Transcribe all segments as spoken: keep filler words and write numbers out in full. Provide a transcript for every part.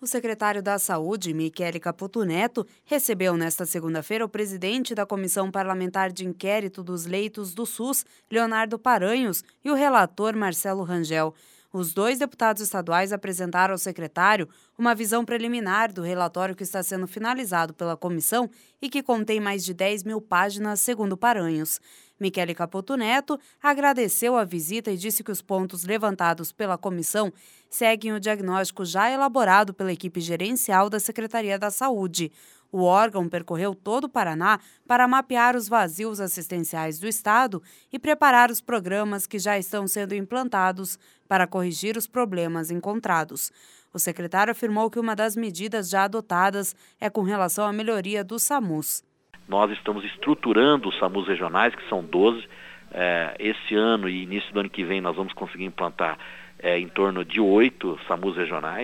O secretário da Saúde, Michele Caputo Neto, recebeu nesta segunda-feira o presidente da Comissão Parlamentar de Inquérito dos Leitos do SUS, Leonardo Paranhos, e o relator Marcelo Rangel. Os dois deputados estaduais apresentaram ao secretário uma visão preliminar do relatório que está sendo finalizado pela comissão e que contém mais de dez mil páginas, segundo Paranhos. Michele Caputo Neto agradeceu a visita e disse que os pontos levantados pela comissão seguem o diagnóstico já elaborado pela equipe gerencial da Secretaria da Saúde. O órgão percorreu todo o Paraná para mapear os vazios assistenciais do estado e preparar os programas que já estão sendo implantados para corrigir os problemas encontrados. O secretário afirmou que uma das medidas já adotadas é com relação à melhoria do SAMUS. Nós estamos estruturando os SAMUs regionais, que são doze. É, esse ano e início do ano que vem nós vamos conseguir implantar é, em torno de oito SAMUs regionais.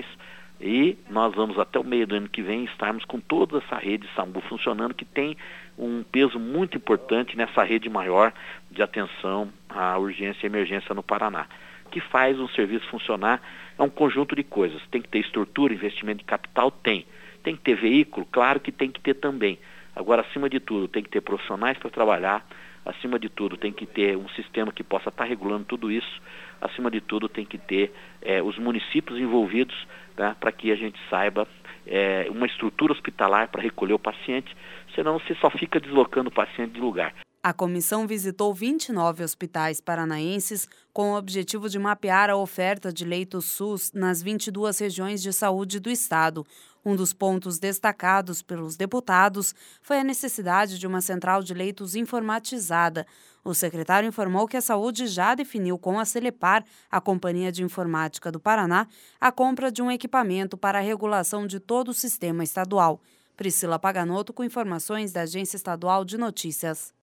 E nós vamos até o meio do ano que vem estarmos com toda essa rede SAMU funcionando, que tem um peso muito importante nessa rede maior de atenção à urgência e emergência no Paraná. O que faz um serviço funcionar é um conjunto de coisas. Tem que ter estrutura, investimento de capital? Tem. Tem que ter veículo? Claro que tem que ter também. Agora, acima de tudo, tem que ter profissionais para trabalhar. Acima de tudo, tem que ter um sistema que possa estar regulando tudo isso. Acima de tudo, tem que ter é, os municípios envolvidos, né, para que a gente saiba é, uma estrutura hospitalar para recolher o paciente, senão você só fica deslocando o paciente de lugar. A comissão visitou vinte e nove hospitais paranaenses com o objetivo de mapear a oferta de leitos SUS nas vinte e duas regiões de saúde do estado. Um dos pontos destacados pelos deputados foi a necessidade de uma central de leitos informatizada. O secretário informou que a Saúde já definiu com a Celepar, a Companhia de Informática do Paraná, a compra de um equipamento para a regulação de todo o sistema estadual. Priscila Paganotto com informações da Agência Estadual de Notícias.